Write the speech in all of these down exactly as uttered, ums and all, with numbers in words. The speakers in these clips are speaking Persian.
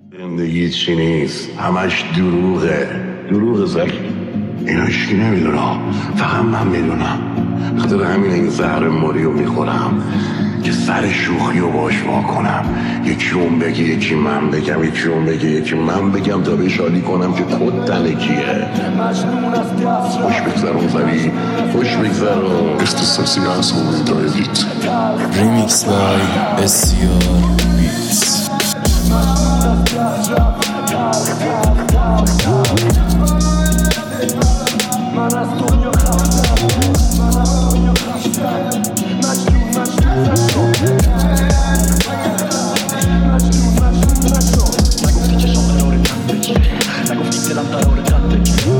زندگی چی نیست، همش دروغه. دروغه زر این هشکی نمیدونه، فقط من میدونم. خاطر همین این زهر موری رو میخورم که سر شوخی رو باش واکنم. یکی اون بگه یکی من بگم، یکی اون بگه یکی من بگم تا به شادی کنم که کد تنکیه. خوش بگذرون زری، خوش بگذرون. اختصاصی از همون دایدیت ریمیکس بای اسیار بیتس. من از دنیا خستم، من از دنیا خستم، مجنون مجنون نشو، مجنون مجنون نشو. نگفتی چشم قرار تن بگیره، نگفتی دلم قرار تن بگیره،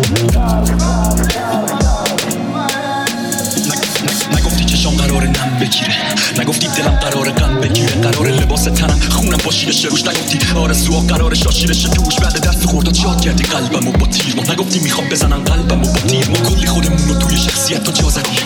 نگفتی چشم قرار نم بگیره، نگفتی دلم قرار غم بگیره، قرار لباس تنم خونم با شیرش روش. نگفتی آرزوها قرار شاشیرش دوش، بعد دست خوردت یاد کردی قلبمو با تیر. ما نگفتی میخوام بزنم قلبمو با تیر، ما کلی خودمونو توی شخصیت تو جا زدیم.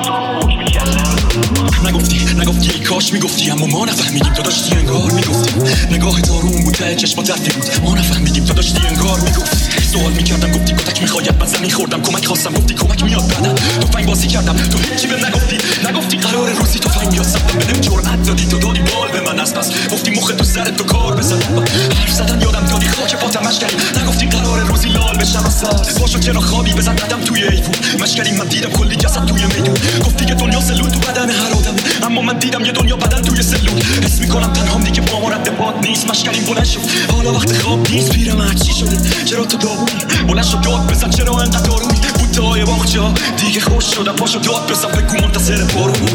نگفتی نگفتی ای کاش میگفتی، اما ما نفهمیدیم تو داشتی انگار میگفتی. نگاهت آروم بود ته چشمات حرفی بود، ما نفهمیدیم تو داشتی انگار میگفتی. سوال میکردم گفتی کتک میخواید، بعد زمین خوردم کمک خواستم گفتی کمک میاد بعدن. تفنگ بازی کردم تو هیچی بهم نگفتی، نگفتی قرار روزی تفنگ میاد سمتم، بهم جرأت دادی تو دادی بال به من از پس. گفتی مخ تو سرت تو کار بزنم، حرف زدن یادم دادی خاک پاتم مشکری. نگفتی قرار روزی لال بشم اصلا، باشو کنار خوابی بزن قدم توی ایفون مشکری. من دیدم کلی جسد توی میدون، گفتی که دنیا سلول تو بدن هر آدم، اما من دیدم یه دنیا بدن توی سلول. حس میکنم تنهام دیگه با ما رد پات نیست، مشکریم بلند شد حالا وقت خواب نیست. پیرمرد چی شده چرا تو داغونی، بلند شد داد بزن چرا انقدر آرومی. بوته‌های باغچه‌ها دیگه خوش شدم، پاشو داد بزن بگو منتظر بارونی.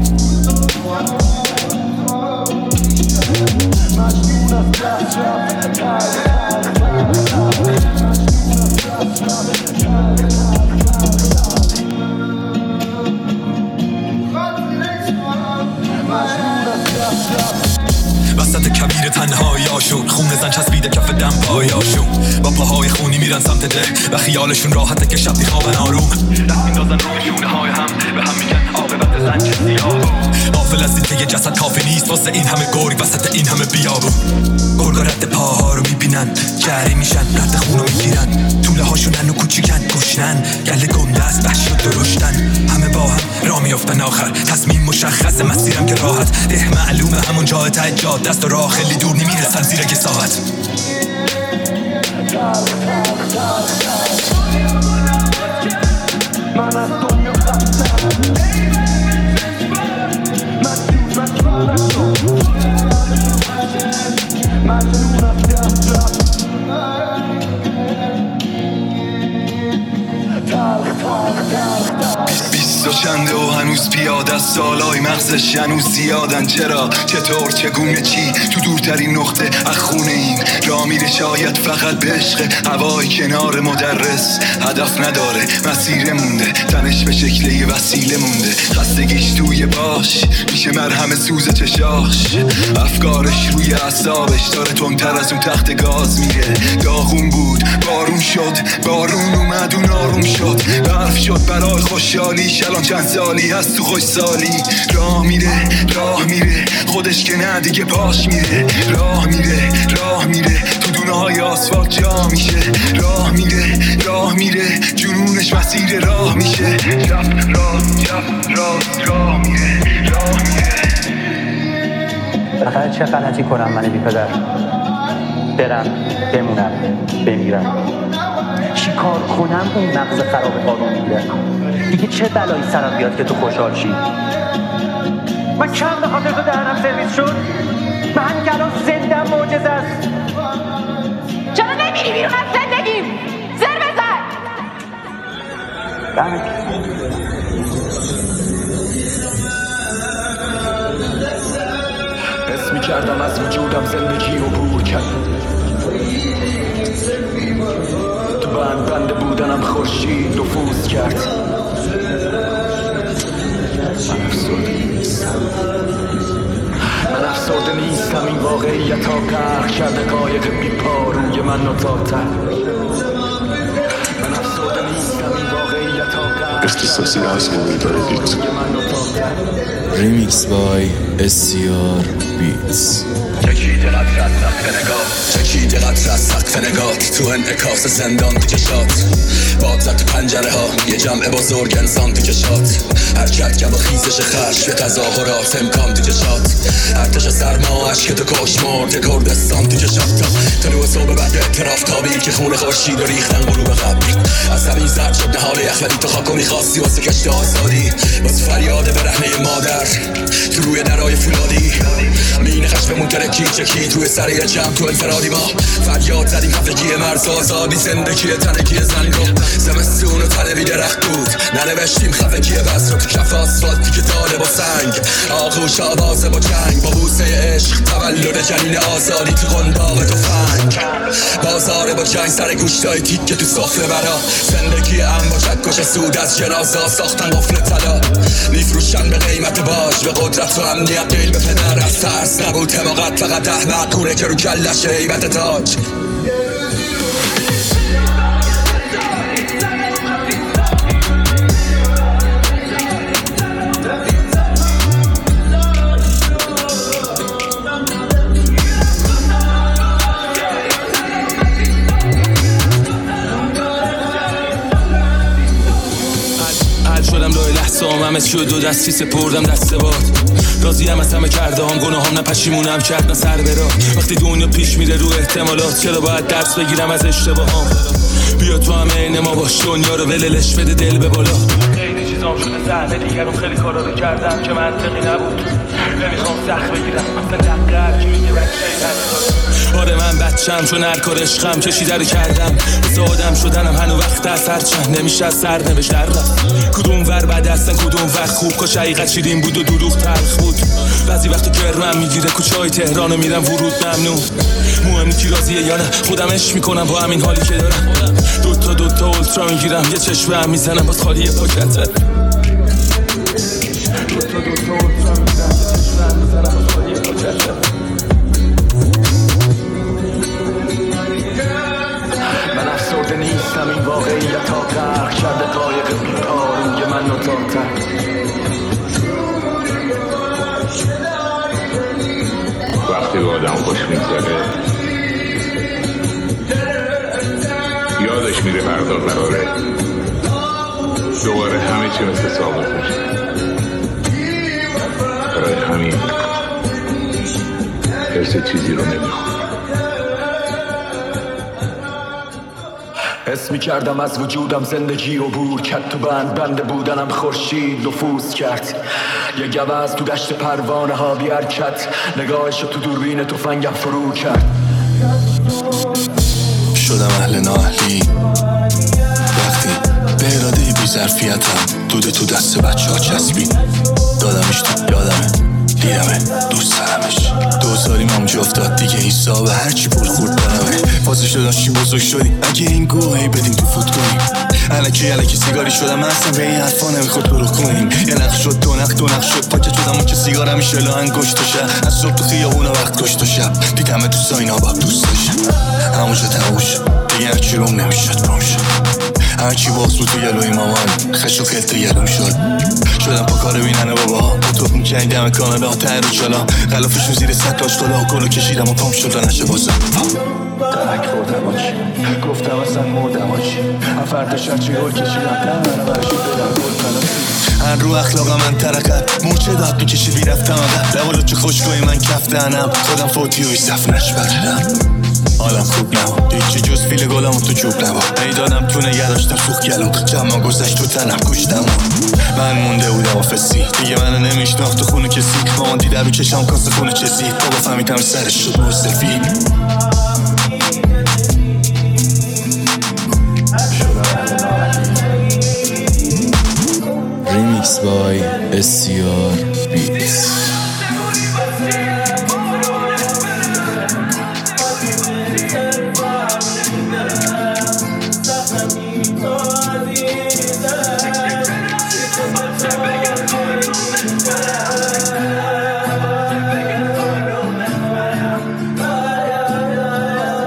وسط کبیر تنهایی آشون، خون زن چسبیده کف دم پایاشون. با پاهای خونی میرن سمت ده و خیالشون راحته که شب میخوابن آروم. دست میندازن روی شونه های هم، به هم میگن عاقبت زنج سیاه. غافل از این که یه جسد کافی نیست واسه این همه گرگ وسط این همه بیابون. گرگا رد پاها رو میبینن، جری میشن رد خونو میگیرن. طوله هاشونن و کوچیکن گشنن، گله گنده از وحشی و درشتن. همه با هم راه میافتن آخر، تصمیم مشخص مسیرم که راحت. ده معلومه همون جای ته جاده است و راه خیلی دور نمیرسن زیر که ساعت. من از دنیا خستم، مجنون مجنون نشو، مجنون از دست رفت. بیست و چنده و هنوز پیاده از سالای مغزش هنوز زیادن. چرا چطور چگونه چی تو دورترین نقطه از خونه این راه میره، شاید فقط به عشق هوای کنار مدرس. هدف نداره مسیر مونده، تنش به شکل یه وسیله مونده. خستگیش توی باش میشه مرهم سوز چشاش، افکارش روی اعصابش داره تندتر از اون تخت گاز میره. داغون بود بارون شد، بارون اومد اون آروم شد. برف شد برای خوشحالیش، الان چند سالی هست تو خوش سالی. راه میره راه میره خودش که نه دیگه پاش میره. راه میره راه میره تو دونه های آسفالت جا میشه. راه میره راه میره جنونش مسیر راه میشه. چپ راست چپ راست راه میره راه میره. بالاخره چه غلطی کنم من بی پدر؟ برم بمونم بمیرم، چی کار کنم اون مغز خراب آروم میگیره؟ دیگه چه بلایی سرم بیاد که تو خوشحال شی؟ من کم به خاطر تو دهنم سرویس شد؟ من که الان زندم معجزه است. چرا نمیری بیرون از زندگیم؟ زر بزن. دمت حس میکردم از وجودم زندگی رو بور کرد. تو بند بنده بودنم خورشید نفوذ کرد. من افسرده نیستم، من افسرده نیستم. این واقعیت ها غرق کرده قایق بی پا روی من نطاته. من افسرده نیستم. این واقعیت ها غرق اختصاصی از همون دایدیت. ریمیکس بای اسیار بیتس. چکی دلت رد رفت به نگاه، چکی دلت فنگات تو انعکاس زندان تو چشات باد زد تو پنجره ها یه جمع بزرگ انسان تو چشات حرکت کم و خیزش خشم به تظاهرات امکان تو چشات ارتش سرما عشق تو کشمرد کردستان تو چشات تا طلوع صبح بعد اعتراف تابی که خون خورشید و ریختن غروب قبل از همین زرد شد نهال یخ ولی تو خاکو میخواستی واسه کشت آزادی واسه فریاد برهنه مادر تو روی درای فولادی مین خشممون ترکی چکید روی سر یه جمع تو انفرادی ما فریاد زدیم خفگی مرز آزادی زندگی تنگی زن رو زمستون و تنبی درخت بود ننوشتیم خفگی بس رو تو کف آسفالتی که داله با سنگ آغوش آوازه با جنگ با بوسه عشق تولد جنین آزادی تو قنباغ تو فنگ بازاره با جنگ سر گوشتای تیک که تو صفره برا زندگی ام با چکش سود از جنازه ساختن قفل طلا میفروشن به قیمت باج به قدرت و امنیت دیل به پدر از ترس نبود حماقت فقط احمد کونه که رو کلش هیبت تاج شدم راه لحظه هم همه چی و دو دستی سپردم دست باد راضی هم از همه کرده هم گناه هم نه پشیمونم کرد نه سر برا وقتی دنیا پیش میره رو احتمالات چرا باید درس بگیرم از اشتباهام بیا تو همه این ما باش دنیا رو وللش بده دل به بالا خیلی چیزام شده زهنه دیگرم خیلی کارا رو کردم که منطقی نبود نمیخوام سخت بگیرم مثل دقیقه هرکی میگه بچه آره من بچم چون هر کار عشقم کشیده رو کردم بسه آدم شدنم هنو وقت از هر چند نمیشه از سر نوشت در رفت کدوم ور بد هستن کدوم ور خوب کاش حقیقت شیرین بود و دروغ تلخ بود بعضی وقتا گرمم میگیره کوچه های تهرانو میرم ورود ممنون مهم کی راضیه یا نه خودم عشق میکنم با همین حالی که دارم دوتا دوتا اولترا میگیرم یه چشمه هم میزنم باز خالی پاکته دوتا دوتا اولترا میگیرم یه چشمه هم میزنم باز خالی پاکته من افسرده نیستم این واقعیت ها غرق کرده قایق بی‌پاروی من و تاتر وقتی به آدم خوش میگذره یادش میره فردا قراره دوباره همه چی مثل سابق باشه برای همین حرس چیزی رو نمیخواد حس می‌کردم از وجودم زندگی عبور کرد تو بند بنده بودنم خورشید نفوذ کرد یه گوز تو دشت پروانه ها بی حرکت نگاهشو تو دوربین تفنگم فرو کرد شدم اهل نااهلی وقتی به اراده بی ظرفیتم دوده تو دست بچه ها چسبی دادمش تو یادمه دیدمه دوست دارمش دو سالیم همونجا افتاد دیگه حساب هرچی پول خورد برمه فازش داشتیم بزرگ شدیم اگه این گوهی بدیم تو فوت کنیم علکی علکی سیگاری شدم اصلا به این حرفا نمیخواد برو کنیم یه نقش شد دو نقش دو نقش شد پاکت شدم اون که سیگارم میشه لاهن گشت و شب از صبح تو خیابون وقت کشت و شب دیدمه تو ساینا باب دوست داشتم همونجا تموش دیگه هرچی روم نمیشد روم شد هرچی باز بود تو گلوی مامان خش و خلط گلوم شد شدم پا کار بیننه بابا تو اون کنگ دم کانادا تر و چلا غلافشون زیر ست داشت خلا گلو کشیدم و پام شد و نشه بازم درک خوردم آچی گفتم اصلا مردم آچی افردش هرچی گل کشیدم دمرم برشید بدم گل پلاسی هر رو اخلاق من ترکت موچه داد میکشید بیرفتم آدم لبالو چه خوشگاهی من کف دهنم خودم فوتی و ایش صفنش بردم حالم خوب نبود هیچی جز فیل گلم تو جوب نبود میدادم تو نگه داشتم سوخ گلوق جمع گذشت تو تنم کشتم من مونده بودم آفسی دیگه منو نمیشناخت تو خونه کسی مامان دیده رو چشم کاسه خونه چسی بابا فهمیدم سرش شد مصطفی Remix by S C R Beats.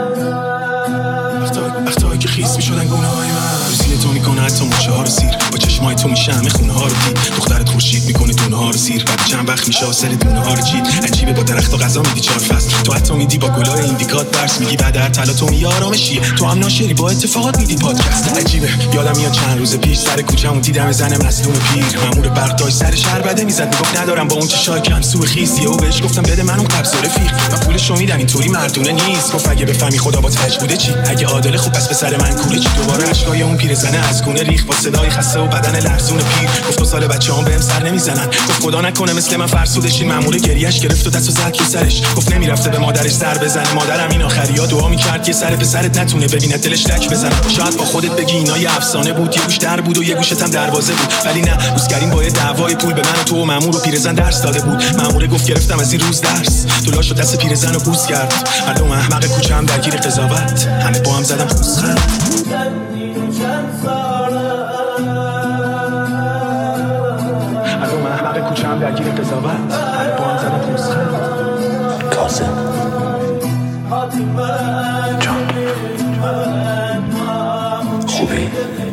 وقتایی که خیس می شدن گونه های من روزی تو میکنه حتی موچه ها رو سیر با چشمای تو میشه همه خونه ها رو دید. دخترت خورشید میکنه دونه ها رو زیر، بعد چند وقت میشه حاصل دونه ها رو چید. عجیبه با درخت و غذا میدی چهار فصل، تو حتی میدی با گلای ایندیکات درس میگی، بعد هر طلا تو میی آرامشیه. تو هم ناشری با اتفاقات میدی پادکست. عجیبه یادم میاد چند روز پیش سر کوچه‌مون دیدم زن مظلوم پیر، مامور برق داشت سر شهر بده میزد، میگفت ندارم با اون چشای کم سو خیسیه و بهش گفتم بده من اون قبض رفیق و پولشو میدم، اینطوری مردونه نیست. گفت اگه بفهمی خدا با تاج بوده چی، اگه عادله خوب پس به سر من کوله چی. دوباره اشکای اون پیرزنه از گونه ریخ با صدای خسته و بدن لرزون پیر. گفت دو سال بچه‌ام بهم سر نمیزنن، گفت خدا نکنه مثل من فرسودشین. مامور گریش گرفت و دستو زد تو سرش، گفت نمیرفته به مادرش سر بزنه. مادرم این آخریا دعا میکرد که سر پسرت نتونه ببینه دلش تک بزنه. شاید با خودت بگی اینا یه افسانه بود، یه گوش در بود و یه گوشت هم دروازه بود، ولی نه، روزگارین با دعوای پول به من و تو و مامور و پیرزن درس داده بود. مامور گفت گرفتم از این روز درس، دلاشو دست پیرزن رو بوس کرد. مردم احمق کوچه هم درگیر قضاوت، همه با هم زدم پوزخند. مردم احمق کوچه هم درگیر قضاوت، همه با هم زدم پوزخند. کاظم جان خوبی؟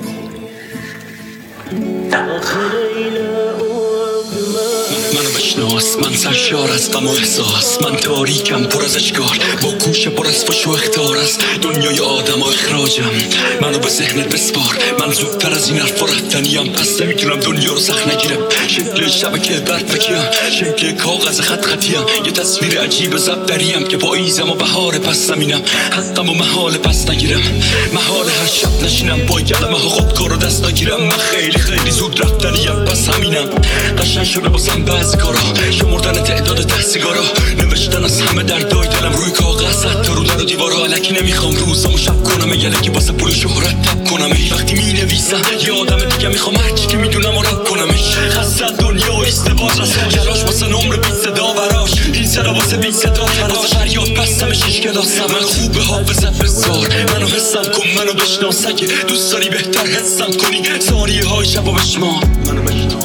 منو بشناس، من سرشار از غم و احساس، من تاریکم پر از اشکال، با گوش پر از فش و اخطار، از دنیای آدم و اخراجم. منو به ذهنت بسپار، من زودتر از این حرفا رفتنیم، پس نمیتونم دنیا رو سخت نگیرم. شکل شبکه برفکیم، شکل کاغذ خط خطیم، یه تصویر عجیب زبدریم که پاییزم و بهار پس زمینم. حقم و محال پس نگیرم، محال هر شب نشینم با کلمه ها خودکار رو دست نگیرم. من خیلی خیلی زود رفتنیم، پس همینم. قشنگ شده باسم بعضی کارا، شمردن تعداد ته سیگارا، نوشتن از همه دردای دلم روی کاغذ، حتی رو در و دیوارا. الکی نمیخوام روزامو شب کنم، یلکی واسه پول شهرت تب کنم. وقتی مینویسم یه آدم دیگه میخوام هرچی که میدونم و رب کنمش. خسته دنیا و ازدواج از جلاش واسه نمر بی صدا براش، این صدا واسه بی صدا فراز فریاد پستم شیش کلاسم. من خوب حافظت بذار، منو حسم کن، منو بشناس، اگه دوست داری بهتر حسم کنی. ثانیه های شب و بشمار منو بشناس.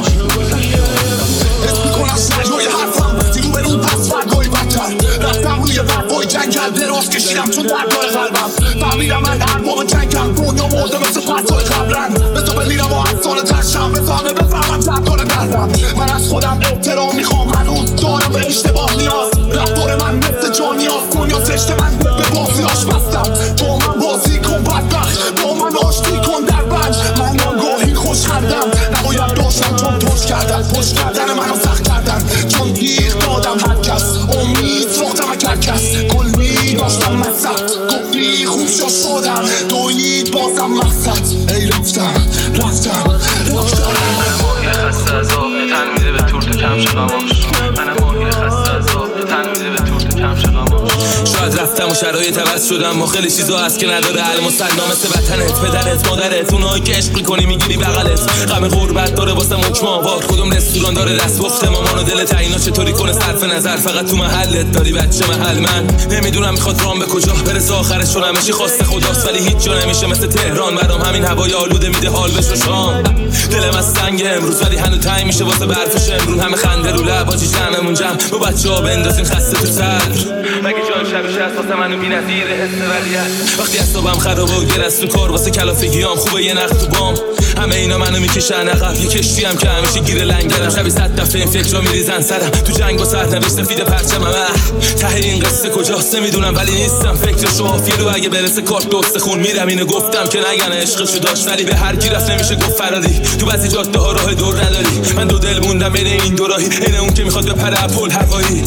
روی حرفم وقتی رو به رو پس فرگای بدتر رفتم روی برفای جنگل دراز کشیدم چون درگاه قلبم. فهمیدم من هر موقع جنگم دنیا مرده مثل پرتای قبلن، مثل بلیرم و افسانه ترشم بفهمه بفهمم دردار دردم. من از خودم احترام میخوام، هنوز دارم به اشتباه نیاز. رفتار من مثل جان نیاز کن یا زشت من به بازیاش بستم. با من بازی کن بدبخت، با من آشتی کن در بنج. من آنگاهی خوش کردم، نباید داشتم چون توش کردن. پشت کردن منو سخت کردن چون دیغ دادم هر کس، امید ساختم اگر کس. کلی داشتم مقصد، گفتی خوب شد شدم، دوید بازم مقصد. ای رفتم رفتم رفتم. منم ماهی خسته از آب تن میده به تور تو کم شقماش. منم ماهی خسته از آب تن میده به تور تو کم شقماش. شاید رفتم و شرایط عوض شدم، ما خیلی چیزا هست که نداره علم و سلام، مثل وطنت، پدرت، مادرت، اونایی که عشق کنی میگیری بغلت. غم غربت داره واسه حکم آوار، کدوم رستوران داره دست بخت مامان و دل تعیینا چطوری کنه صرف نظر، فقط تو محلت داری بچه محل. من نمیدونم میخواد رام به کجا برسه، آخرش رو همشی خواسته خداست، ولی هیچ جا نمیشه مثل تهران. برام همین هوای آلوده میده حال بشو شام. دلم از سنگ امروز ولی هنوز تای میشه واسه برف و شمرون. همه خنده رو لب آجی جمعمون جمع، با بچه‌ها بندازین خسته تو سر. مگه جان شبیشه است واسه منو بی‌نظیر حس ولیت. وقتی اعصابم خرابه و گرست تو کار واسه کلافگیام، خوبه یه نخ تو بام. همه اینا منو میکشن عقب، یه کشتیم که همیشه گیر لنگرم. شبی صد دفعه این فکرا میریزن سرم، تو جنگ و سرنوشت سفید پرچمم. ته این قصه کجاست نمیدونم ولی نیستم فکرشو حافیه رو. اگه برسه کارت دوست خون میرم، اینو گفتم که نگن عشقشو داشت، ولی به هر کی رفت نمیشه گفت فراری. تو بعضی جاده ها راه دور نداری، من دو دل موندم بین این دو راهی. اینه اون که میخواد بپره اپل هوایی.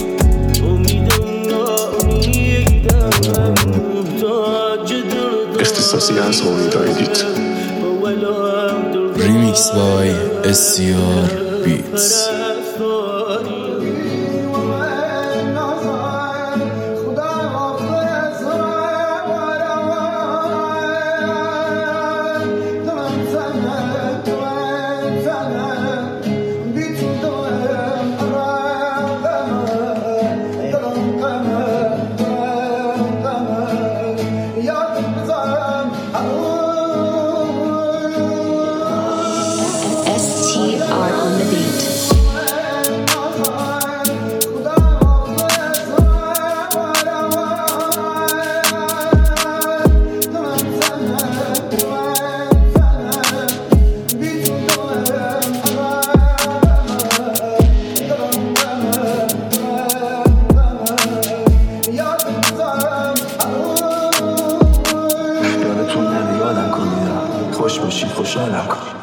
اختصاصی از امیدای دیت. ریمیکس بای اسیار بیتس. S T R on the beat. خوش باشی خوشحالم کن.